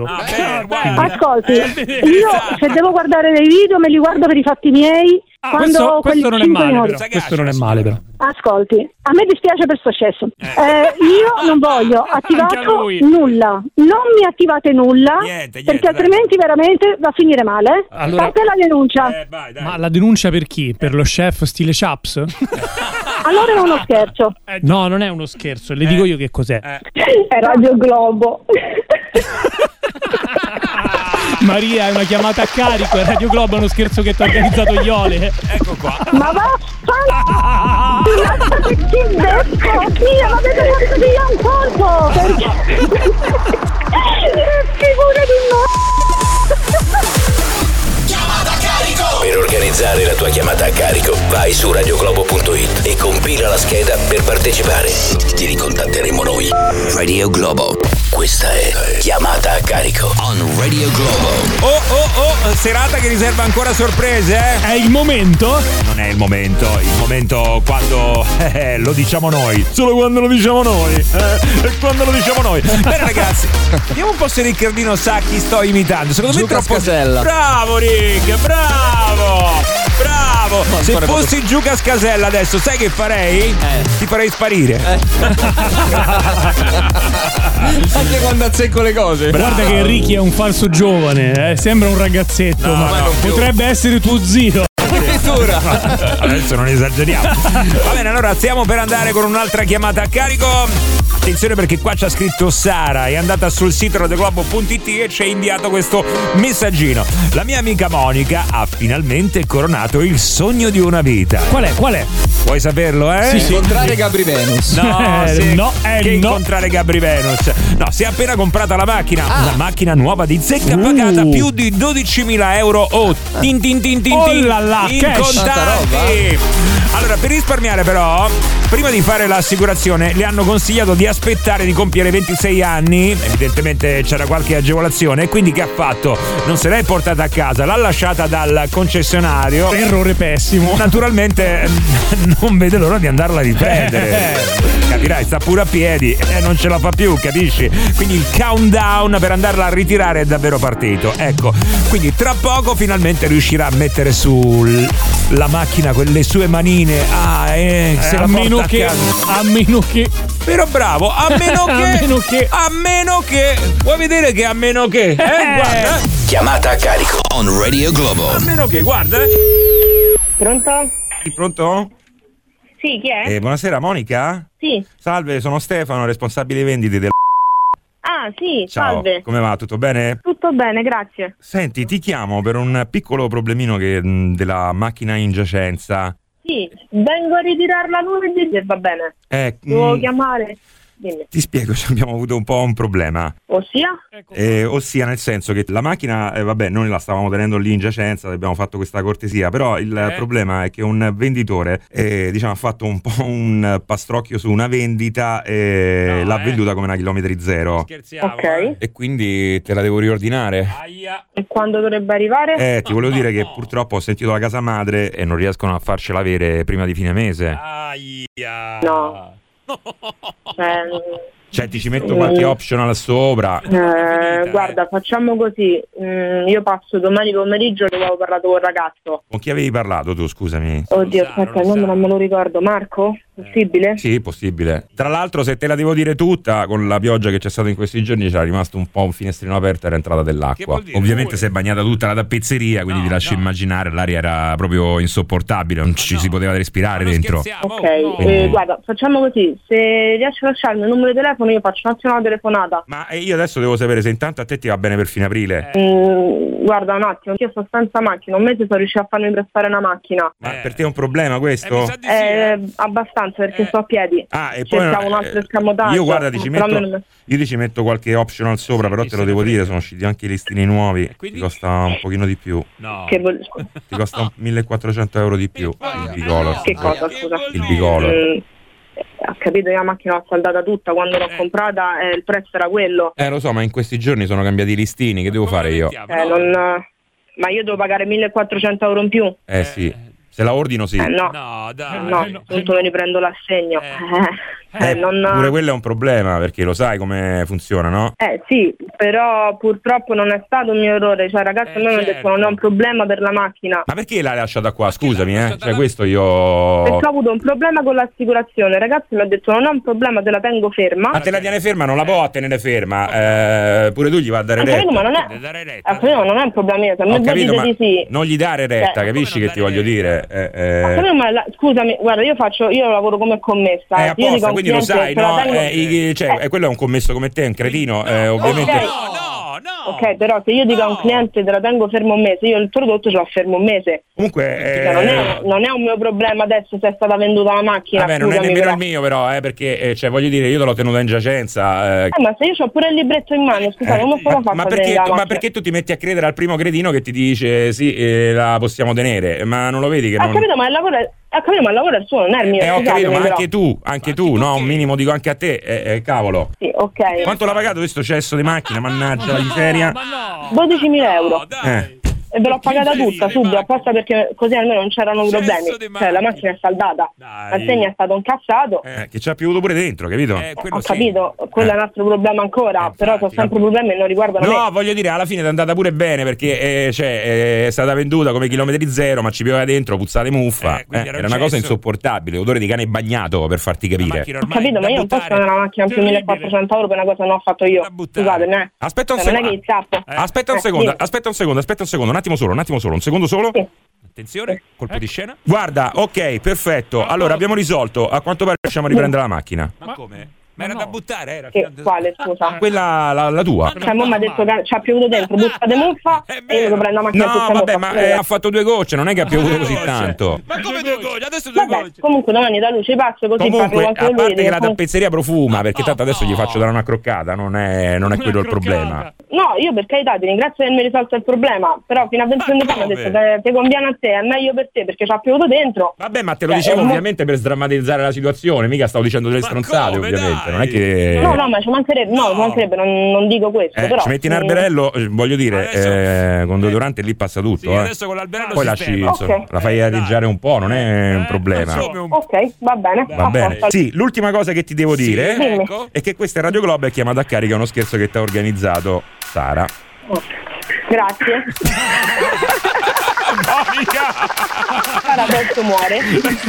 Ascolti, io se devo guardare dei video me li guardo per i fatti miei. Questo non è male, però. Questo non è male, però. Ascolti, a me dispiace per sto cesso. Io non voglio attivato nulla. Non mi attivate nulla, perché altrimenti veramente va a finire male. Allora, parte la denuncia. Ma la denuncia per chi? Per lo chef stile Chaps? Allora è uno scherzo. No, non è uno scherzo, le dico io che cos'è. È Radio Globo. Maria, è una chiamata a carico, è Radio Globo, è uno scherzo che ti ha organizzato Iole. Ecco qua. Ma vaffanculo, che ci becco, Dio, ma avete fatto via un colpo, perché figura di Chiamata a carico! Per organizzare la tua chiamata a carico, vai su radioglobo.it e compila la scheda per partecipare. Ti ricontatteremo noi. Radio Globo. Questa è Chiamata a carico on Radio Globo. Serata che riserva ancora sorprese, È il momento? Non è il momento quando lo diciamo noi. Solo quando lo diciamo noi. E quando lo diciamo noi. Bene ragazzi, vediamo un po' se Riccardino sa chi sto imitando. Secondo me è troppo. Scasella. Bravo Rick, bravo. Se fossi Giuca Scasella adesso, sai che farei? Ti farei sparire. Anche quando azzecco le cose. Guarda che Ricky è un falso giovane, sembra un ragazzetto, ma potrebbe essere tuo zio. Addirittura. Adesso non esageriamo. Va bene, allora stiamo per andare con un'altra chiamata a carico. Attenzione perché qua c'ha scritto Sara, è andata sul sito radioglobo.it e ci ha inviato questo messaggino. La mia amica Monica ha finalmente coronato il sogno di una vita. Qual è? Vuoi saperlo, Sì, incontrare Gabri Venus. No, incontrare Gabri Venus. No, si è appena comprata la macchina. Una macchina nuova di zecca pagata più di 12.000 euro in contanti. Allora, per risparmiare però, prima di fare l'assicurazione le hanno consigliato di aspettare di compiere 26 anni. Evidentemente c'era qualche agevolazione e quindi che ha fatto? Non se l'è portata a casa, l'ha lasciata dal concessionario. Errore pessimo. Naturalmente non vede l'ora di andarla a riprendere. Capirai, sta pure a piedi e non ce la fa più, capisci? Quindi il countdown per andarla a ritirare è davvero partito. Ecco, quindi tra poco finalmente riuscirà a mettere sulla macchina quelle sue manine. Se a meno che però bravo, a meno che vuoi vedere che a meno che guarda. Chiamata a carico on Radio Globo. A meno che, guarda. Pronto? Sì, chi è? Buonasera, Monica? Sì. Salve, sono Stefano, responsabile vendite del... Ah, sì, Ciao, salve. come va? Tutto bene? Tutto bene, grazie. Senti, ti chiamo per un piccolo problemino della macchina in giacenza. Sì, vengo a ritirarla lunedì se va bene. Devo chiamare. Dimmi. Ti spiego, abbiamo avuto un po' un problema. Ossia? Nel senso che la macchina, noi la stavamo tenendo lì in giacenza, abbiamo fatto questa cortesia, però il problema è che un venditore ha fatto un po' un pastrocchio su una vendita e l'ha venduta come una chilometri zero. Ok. E quindi te la devo riordinare. E quando dovrebbe arrivare? Ti volevo dire che purtroppo ho sentito la casa madre e non riescono a farcela avere prima di fine mese. No. Cioè ti ci metto qualche optional sopra. Guarda, facciamo così. Io passo domani pomeriggio che avevo parlato con il ragazzo. Con chi avevi parlato tu, scusami? Oddio, aspetta, il nome non me lo ricordo. Marco? Possibile? Sì, possibile. Tra l'altro, se te la devo dire tutta, con la pioggia che c'è stata in questi giorni c'era rimasto un po' un finestrino aperto e era entrata dell'acqua. Ovviamente si è bagnata tutta la tappezzeria, quindi ti lascio immaginare, l'aria era proprio insopportabile, non ci si poteva respirare dentro. Ok, guarda, facciamo così. Se riesci a lasciarmi il numero di telefono io faccio un attimo una telefonata. Ma io adesso devo sapere se intanto a te ti va bene per fine aprile. Guarda un attimo, io sto senza macchina, un mese sono riuscito a farmi prestare una macchina. Ma per te è un problema questo? Abbastanza, perché sto a piedi. E poi cercavo un altro escamotaggio. Io guarda io ti ci metto qualche optional sopra, però te lo devo dire, sono usciti anche i listini nuovi. Ti costa un pochino di più. Ti costa 1.400 euro di più il bicolor. Che cosa, scusa? Il bicolor. Ho capito, io la macchina l'ho saldata tutta, quando l'ho comprata il prezzo era quello. Lo so, ma in questi giorni sono cambiati i listini, che devo fare io? Ma io devo pagare 1.400 euro in più? Sì. Se la ordino sì. No, appunto me ne prendo l'assegno. Pure quello è un problema, perché lo sai come funziona, no? Sì, però purtroppo non è stato un mio errore. Cioè, ragazzi, a me mi hanno detto non è un problema per la macchina. Ma perché l'hai lasciata qua? Scusami, Cioè, questo io... Perché ho avuto un problema con l'assicurazione. Ragazzi, mi ha detto non è un problema, te la tengo ferma. Ma te la tiene ferma? Non la può tenere ferma. Pure tu gli va a dare retta. Ma non è un problema mio. Se a me capito, dite di sì. Non gli dare retta, capisci che ti voglio dire? Scusami, guarda, io lavoro come commessa. Io dico quindi lo sai, no? Quello è un commesso come te, un cretino, ovviamente. Ok, però se io dico a un cliente te la tengo fermo un mese, io il prodotto ce l'ho fermo un mese. Comunque non è un mio problema adesso se è stata venduta la macchina. Vabbè, non è nemmeno il mio, però, perché voglio dire, io te l'ho tenuta in giacenza. Ma se io ho pure il libretto in mano, scusate, come sono fatta ma perché tu ti metti a credere al primo cretino che ti dice sì, la possiamo tenere, ma non lo vedi che non... capito, ma il lavoro è il suo, non è il mio. Ho capito, ma anche tu, no? Un minimo dico anche a te, cavolo. Sì, ok. Quanto l'ha pagato questo cesso di macchina, mannaggia la miseria? 12.000 euro. E ve l'ho pagata tutta subito apposta perché così almeno non c'erano problemi. Cioè la macchina è saldata, l'assegno è stato incassato. Che ci ha piovuto pure dentro, capito? Ho capito, quello è un altro problema ancora, però sono sempre problemi e non riguardano me. No, voglio dire, alla fine è andata pure bene perché è stata venduta come chilometri zero, ma ci pioveva dentro, puzzate muffa. Era una cosa insopportabile, odore di cane bagnato, per farti capire. Ho capito, ma io non posso avere una macchina più 1.400 euro per una cosa che non ho fatto io. Scusate, Aspetta un secondo. Non è che aspetta un secondo, un attimo solo, un secondo solo. Sì. Attenzione, colpo di scena. Guarda, ok, perfetto. Allora abbiamo risolto. A quanto pare riusciamo a riprendere la macchina. Ma come? Ma era da buttare, era. Quale, scusa? Quella, la tua. Cioè, mo mi ha detto che ci ha piovuto dentro, butta de muffa e io devo prendere la macchina No, vabbè, ma ha fatto 2 gocce, non è che ha piovuto così tanto. Ma come 2 gocce? Adesso 2 Vabbè, gocce. comunque domani da luce passo così parlo Comunque, anche a lui. parte che la tappezzeria profuma, perché tanto adesso gli faccio dare una croccata, non è quello il problema. No, io per carità ti ringrazio di avermi risolto il problema, però fino a 20 secondi fa mi ha detto che ti conviene a te, è meglio per te perché ci ha piovuto dentro. Vabbè, ma te lo dicevo ovviamente per sdrammatizzare la situazione, mica stavo dicendo delle stronzate, ovviamente, non è che... No, ma ci mancherebbe, non dico questo, però... Ci metti in alberello, voglio dire, con deodorante lì passa tutto, Sì, adesso con l'alberello poi lasci, insomma, la fai arieggiare un po', non è un problema. Ok, va bene. Va bene. Sì, l'ultima cosa che ti devo dire ecco. è che questa è Radio Globo, è chiamata a carica, uno scherzo che ti ha organizzato Sara. Grazie. Sara adesso muore.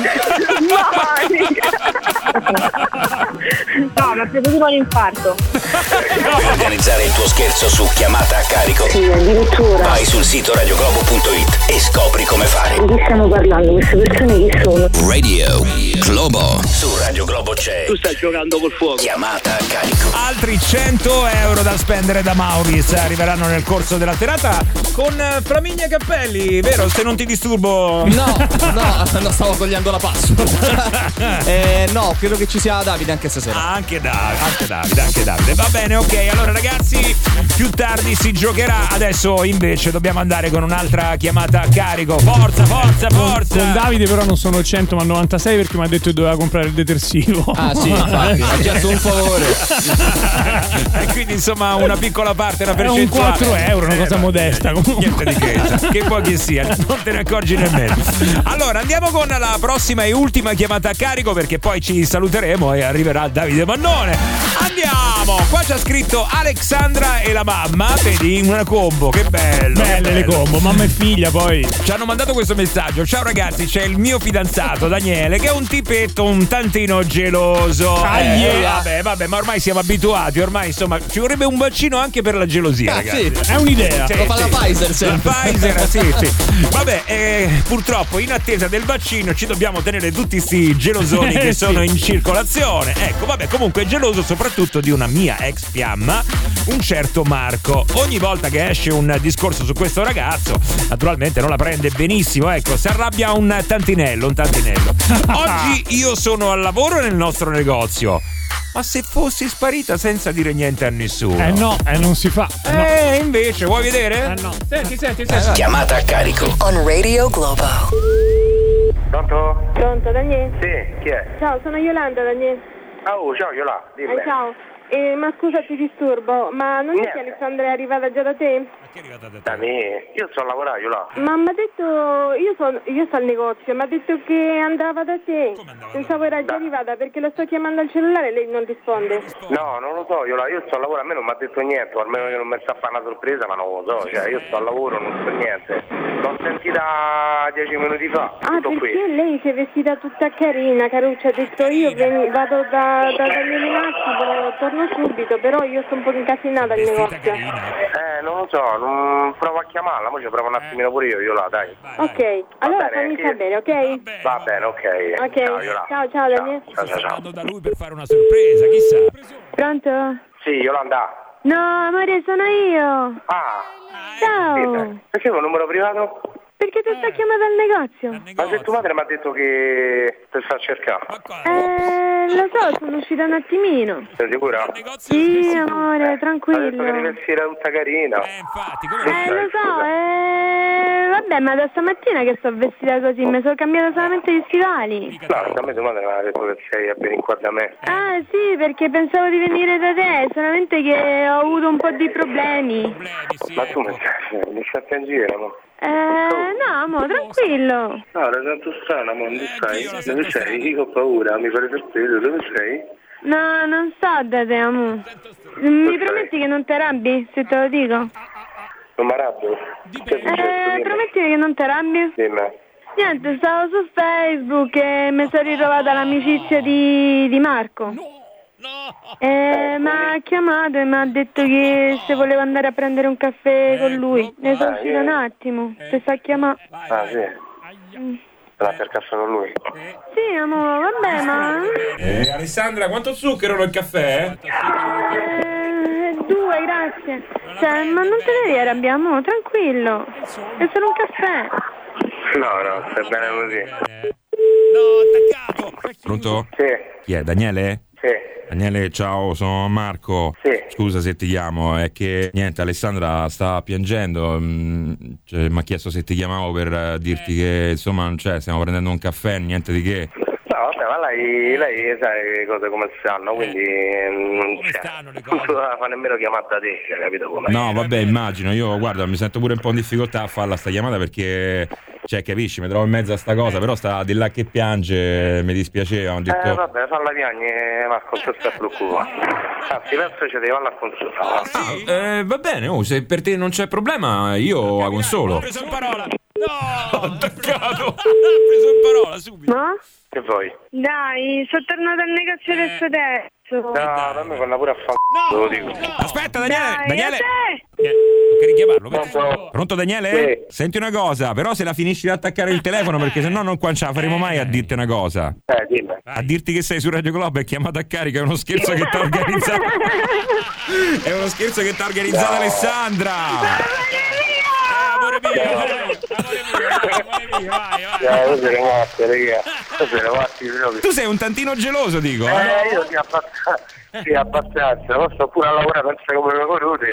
No, mi ha preso tipo un infarto. Per organizzare il tuo scherzo su chiamata a carico, Sì, addirittura. vai sul sito radioglobo.it e scopri come fare. Di chi stiamo parlando? Queste persone chi sono? Radio Globo. Su Radio Globo c'è. Tu stai giocando col fuoco. Chiamata a carico. Altri 100 euro da spendere da Maurice arriveranno nel corso della serata con Flaminia Cappelli, vero? Se non ti disturbo. No, stavo togliendo la password. No, credo che ci sia Davide anche stasera. Anche Davide. Va bene, ok. Allora ragazzi, più tardi si giocherà. Adesso invece dobbiamo andare con un'altra chiamata a carico. Forza. Con Davide però non sono 100 ma 96 perché mi ha detto che doveva comprare il detersivo. Ah sì, infatti, ha chiesto un favore. E quindi insomma una piccola parte, una È un percentuale. 4 euro, una cosa modesta comunque. Niente di che può che sia, non te ne accorgi nemmeno. Allora andiamo con la prossima e ultima chiamata a carico, perché poi ci saluteremo e arriverà Davide Mannone. Andiamo, qua c'ha scritto Alexandra e la mamma, vedi, una combo, che bello. Belle le combo, mamma e figlia poi. Ci hanno mandato questo messaggio: ciao ragazzi, c'è il mio fidanzato Daniele che è un tipetto un tantino geloso. Vabbè, ma ormai siamo abituati, ormai insomma ci vorrebbe un bacino anche per la gelosia, ragazzi. Sì, è un'idea. Lo fa la Pfizer sempre. La Pfizer, sì. Vabbè, purtroppo in attesa del vaccino ci dobbiamo tenere tutti sti gelosoni che sono in circolazione. Ecco, vabbè, comunque è geloso soprattutto di una mia ex fiamma, un certo Marco. Ogni volta che esce un discorso su questo ragazzo, naturalmente non la prende benissimo, ecco, si arrabbia un tantinello. Oggi io sono al lavoro nel nostro negozio. Ma se fossi sparita senza dire niente a nessuno? Non si fa. Invece, vuoi vedere? No. Senti. Chiamata a carico. On Radio Globo. Pronto? Pronto, Daniele? Sì, chi è? Ciao, sono Yolanda, Daniele. Ciao Yola, dimmi. Ciao. Ma scusa, ti disturbo, ma non è che Alessandra è arrivata già da te? Da me? Io sto a lavorare, Yola. Ma mi ha detto, io sto al negozio, mi ha detto che andava da te. Pensavo era già arrivata perché la sto chiamando al cellulare e lei non risponde. No, non lo so, Yola, io sto a lavorare, a me non mi ha detto niente, o almeno che non mi sta a fare una sorpresa, ma non lo so, cioè io sto al lavoro, non so niente. L'ho sentita 10 minuti fa. Ah, tutto perché qui. lei si è vestita tutta carina, caruccia, ha detto io vado da Daniele Mazzi, torno subito, però io sto un po' incasinata al negozio. Non lo so, provo a chiamarla, poi ci provo un attimino pure io, Yola, dai. Ok, allora bene, fammi sapere, ok? Va bene, ok. Ok, Yola. ciao Daniele. Ciao. Da lui per fare una sorpresa, chissà. Pronto? Sì, Yolanda. No, amore, sono io. Ah. Ciao. Perché un numero privato? Perché ti sta chiamando al negozio? Ma se tua madre mi ha detto che ti sta cercando. Lo so, sono uscita un attimino. Sei sicura? Sì, amore, Ha detto tranquillo. che devi essere tutta carina. Lo so, vabbè, ma da stamattina che sto vestita così, mi sono cambiata solamente gli stivali. No, da me tua madre mi ha detto che sei appena in qua da me. Ah, sì, perché pensavo di venire da te, solamente che ho avuto un po' di problemi. Ma tu mi stai in giro, no? No, amore, tranquillo. No, era tanto strano, amore, dove stai? Dove sei? Io ho paura, mi fare sorpresa, dove sei? No, non sto da te, amore. Mi prometti che non ti arrabbi, se te lo dico? Non mi arrabbio? Promettimi che non ti arrabbi? Dimmi. Niente, stavo su Facebook e mi sono ritrovata l'amicizia di Marco. Mi ha chiamato e mi ha detto che se voleva andare a prendere un caffè con lui. Ne sono uscita un attimo, ti sta chiamando. Ah, sì. Per il caffè con lui. Sì, amore, vabbè, ma... Alessandra, quanto zucchero nel caffè? 2, grazie. Cioè, ma non te devi arrabbiare, amore, tranquillo. È solo un caffè. No, stai bene così. Pronto? Sì. Chi è? Daniele? Sì. Daniele, ciao, sono Marco. Sì. Scusa se ti chiamo, è che niente, Alessandra sta piangendo. Mi ha chiesto se ti chiamavo per dirti che insomma, stiamo prendendo un caffè, niente di che. No, vabbè, ma lei sai le cose come stanno, quindi non fa nemmeno chiamata da te, capito come? No, vabbè, immagino. Io, guarda, mi sento pure un po' in difficoltà a farla sta chiamata perché, cioè, capisci, mi trovo in mezzo a sta cosa, però sta di là che piange, mi dispiaceva. Ho detto... vabbè, falla piagne, Marco, non sta preoccupare. Anzi, penso che devi andare a consultare. Va bene, se per te non c'è problema, io la consolo. Ho preso in parola. No, ho attaccato. Ho preso in parola subito. Ma? Che vuoi? Dai, sono tornata al negozio adesso. No, dammi quella pure a te lo dico. Aspetta, Daniele! Dai, Daniele! a te! Che richiamarlo? Pronto? Pronto, Daniele? Sì. Senti una cosa, però se la finisci di attaccare il telefono, perché sennò non qua ce la faremo mai a dirti una cosa. Dimmi. A dirti che sei su Radio Globo e chiamata a carica è uno scherzo che ti ha organizzato. È uno scherzo che ti ha organizzato Alessandra! Amore mio, vai. Tu sei un tantino geloso, dico. Io sì, abbastanza, ma sto pure a lavorare, pensa come lo conosci.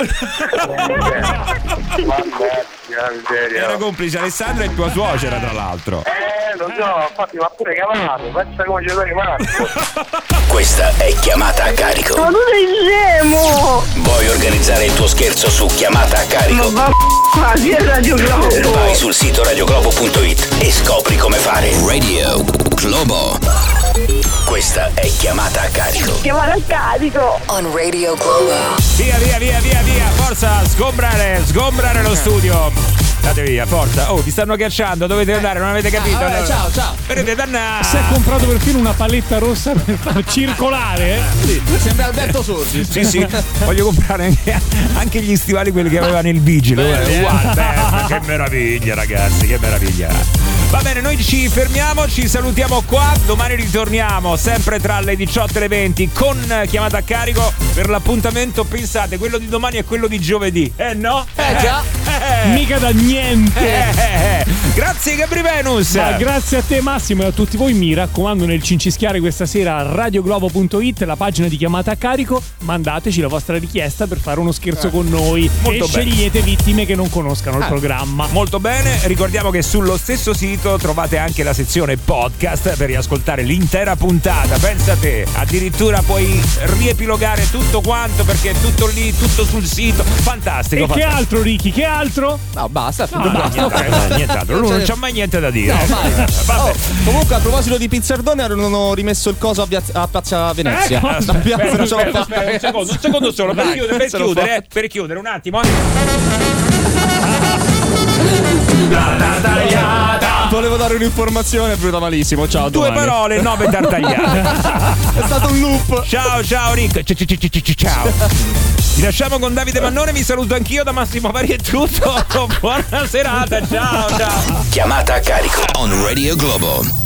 Era complice Alessandra e tua suocera, tra l'altro. Lo so, infatti mi ha pure chiamato, pensa come ci sono rimasto. Questa è Chiamata a Carico. Ma tu sei scemo! Vuoi organizzare il tuo scherzo su Chiamata a Carico? Ma quasi è Radio Globo! Vai sul sito radioglobo.it e scopri come fare. Radio Globo. Questa è Chiamata a Carico. Chiamata a carico! On Radio Globo. Via, forza, sgombrare lo studio. Andate via, forza. Oh, vi stanno cacciando, dovete andare, non avete capito? Ciao. Vedete, danna. Si è comprato perfino una paletta rossa per far circolare. Sì, sembra Alberto Sordi. Sì, voglio comprare anche gli stivali, quelli che avevano il vigile. Guarda, che meraviglia, ragazzi, che meraviglia. Va bene, noi ci fermiamo, ci salutiamo qua. Domani ritorniamo sempre tra le 18 e le 20 con Chiamata a Carico per l'appuntamento. Pensate, quello di domani è quello di giovedì. No? Già. Mica da niente. Grazie Gabri Venus. Ma grazie a te Massimo e a tutti voi. Mi raccomando, nel cincischiare questa sera a radioglobo.it, la pagina di Chiamata a Carico, mandateci la vostra richiesta per fare uno scherzo con noi. Molto e scegliete vittime che non conoscano il programma. Molto bene, ricordiamo che sullo stesso sito trovate anche la sezione podcast per riascoltare l'intera puntata. Pensa te, addirittura puoi riepilogare tutto quanto perché è tutto lì, tutto sul sito. Fantastico. E che altro, Ricky? Che altro? No, basta. Nient'altro. Lui non c'ha mai niente da dire. No, vai. Comunque, a proposito di Pizzardone, non ho rimesso il coso a Piazza Venezia. Un secondo solo per chiudere un attimo. Volevo dare un'informazione, è venuta malissimo. Ciao, Due parole, 9 tartagliate. È stato un loop. Ciao Rick. Ciao. Vi lasciamo con Davide Mannone, vi saluto anch'io da Massimo Vari, è tutto. Buona serata, ciao. Chiamata a Carico on Radio Globo.